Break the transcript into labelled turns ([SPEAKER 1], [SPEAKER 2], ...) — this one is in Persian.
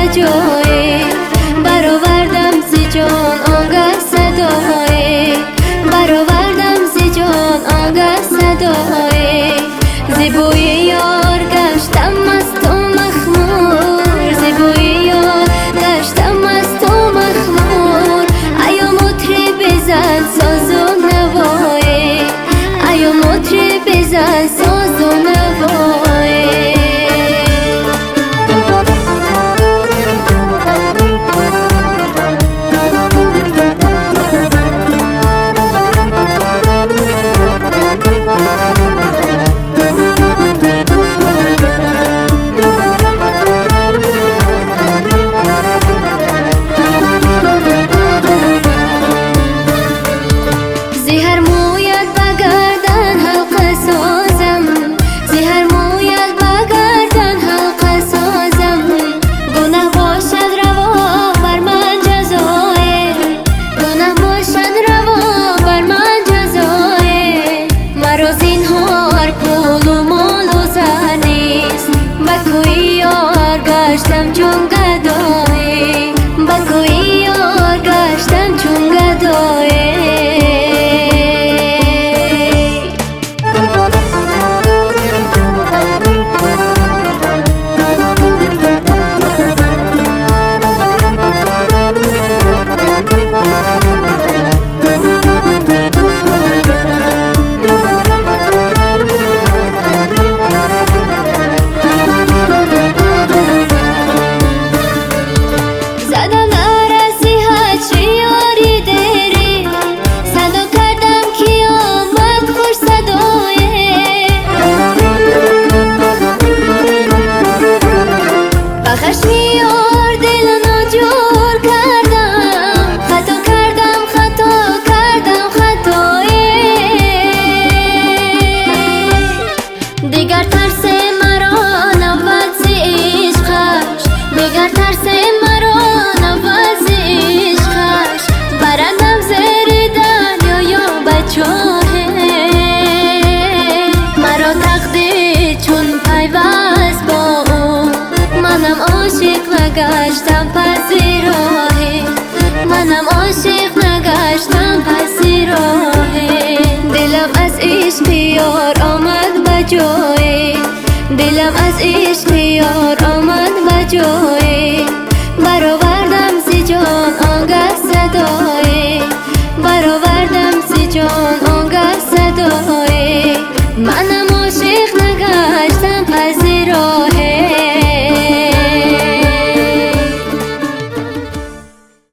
[SPEAKER 1] بجای برآوردم ز جان آنگه صدای برآوردم ز جان آنگه صدای زیبای یار گشتم مست و مخمور زیبای یار گشتم مست و مخمور ایا مطرب بزن ساز و نوای ایا مطرب بزن ساز و نوای گشتم چون گدای با کوی یار گشتم چون گدای دیگر ترس مرا نبود ز عشقش دیگر ترس مرا نبود ز عشقش برندم زیر دریا یا بچاه مرا تقدیر چون پیوست با او منم عاشق نگشتم پس راه منم عاشق نگشتم پس راه دلم از عشق یار آمد بجای دلم از عشق یار آمد بجای برآوردم ز جان آنگه صدای برآوردم ز جان آنگه صدای من